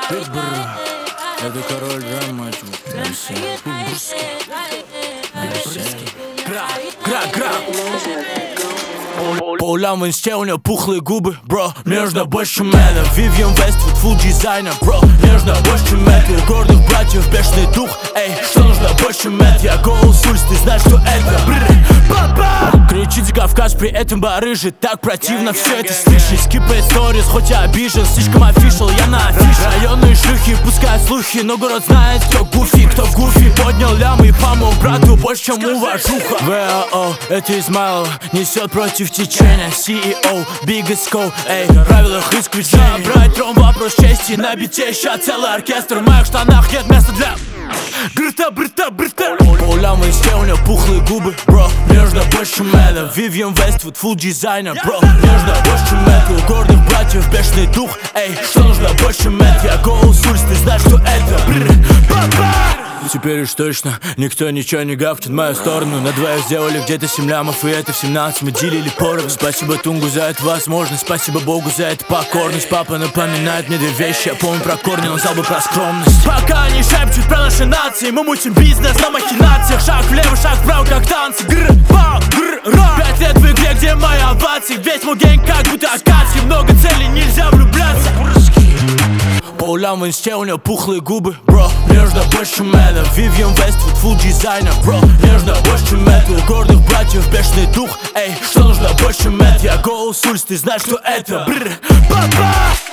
Это король драм, мать. По улям в инсте у нее пухлые губы, бро. Мне нужно больше мэна. Vivienne Westwood, full дизайнер, бро. Мне нужно больше мэт. У гордых братьев бешеный дух, эй. Что нужно больше мэт? Я голос улиц, ты знаешь, что это. Папа! Кричите Кавказ, при этом барыжит. Так противно все это слышать. Скипает сторис, хоть я обижен. Слишком офишал, я на афише. Районные шлюхи пускают слухи, но город знает, кто гуфи, кто гуфи. Поднял лямы и помог брату больше, чем уважуха. ВАО, это Измайлова, несет против течения. CEO, biggest go, эй, в правилах исключения. Брать трон, вопрос чести, на бите ща целый оркестр. В моих штанах нет места для брыта. По улям в инсте у нее пухлые губы, бро. Мне нужно больше мэна. Vivienne Westwood, full дизайнер, бро. Мне нужно больше мэта. У гордых братьев бешеный дух, эй. Что нужно больше мэт? Я голос улиц, ты знаешь, что это. Папа! Теперь уж точно никто ничего не гавкнет в мою сторону. На двоих сделали где-то 7 лямов, и это в 17 мы делили поровну. Спасибо Тунгу за эту возможность, спасибо Богу за эту покорность. Папа напоминает мне две вещи, я помню про корни, он забыл про скромность. Пока они шепчут про наши нации, мы мутим бизнес на махинациях. Шаг влево, шаг вправо, как танцы. Гр-па, гр-ра. 5 лет в игре, где мои овации. Весь мой гэнг как будто акации. Много целей, нельзя влюбляться. По улям в инсте у нее пухлые губы, бро. Мне нужно больше мэна. Vivienne Westwood, full дизайнер, бро. Мне нужно больше мэт. У гордых братьев бешеный дух, эй. Что нужно больше мэт? Я голос улиц, ты знаешь, что это. Папа!